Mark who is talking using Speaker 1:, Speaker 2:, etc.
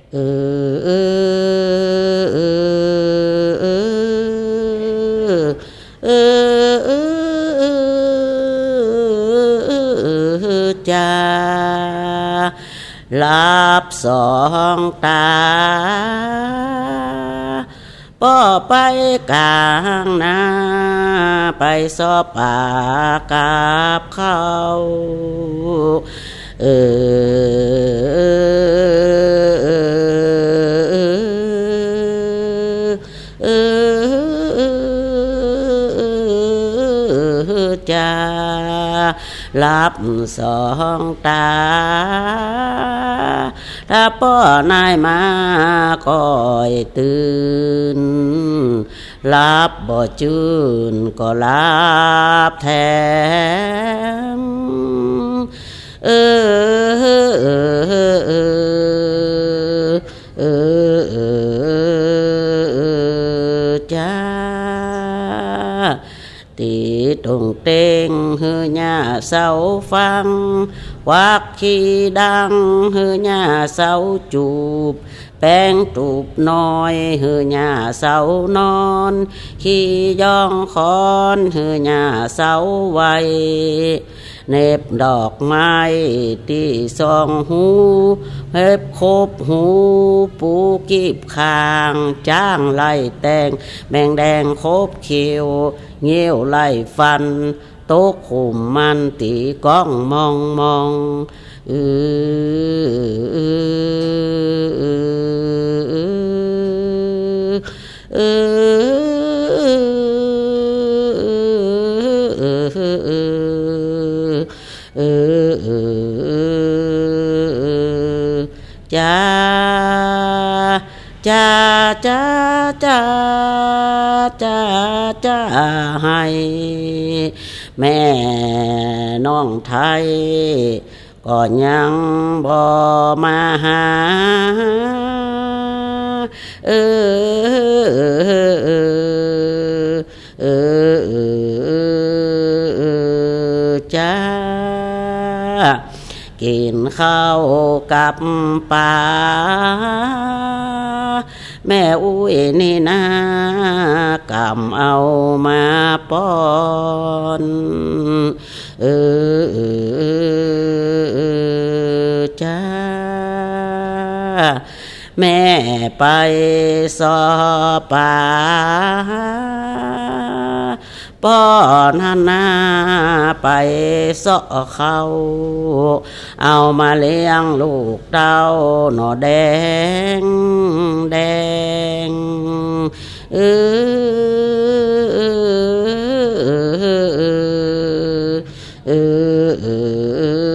Speaker 1: เออเออเออเออเออจ้าลับสองตาป้อไปกลางนาไปสอบปากกับเขาเออจ้าลับสองตาถ้าป้อนายมาคอยตื่นลับบ่จืนก็ลับแทนเออจ้าตีตรงเต็งเฮือหญ้าเสาฟังวักขี้ดังเฮือหญ้าเสาจูบแป้งตูบน้อยเฮือหญ้าเสานอนขี้ย่องคอนเฮือหญ้าเสาไว้เน็บดอกไม้ที่ซองหูเห็บคบหูปูกีบคางจ้างไล่แตงแบ่งแดงคบเขียวเงี้ยวไล่ฟันโต๊ะขุมมันตีก้องมองจ้าจ้าจ้าจ้าจ้าจ้าให้แม่น้องไทยก็ยังบ่มาหาจ้ากินข้าวกับปลาแม่อุ้ยนี่นากำเอามาป้อนจ้าแม่ไปสอป่าป้อนนาไปสอเขาเอามาเลี้ยงลูกเต้าหน่อแดงแดงเออ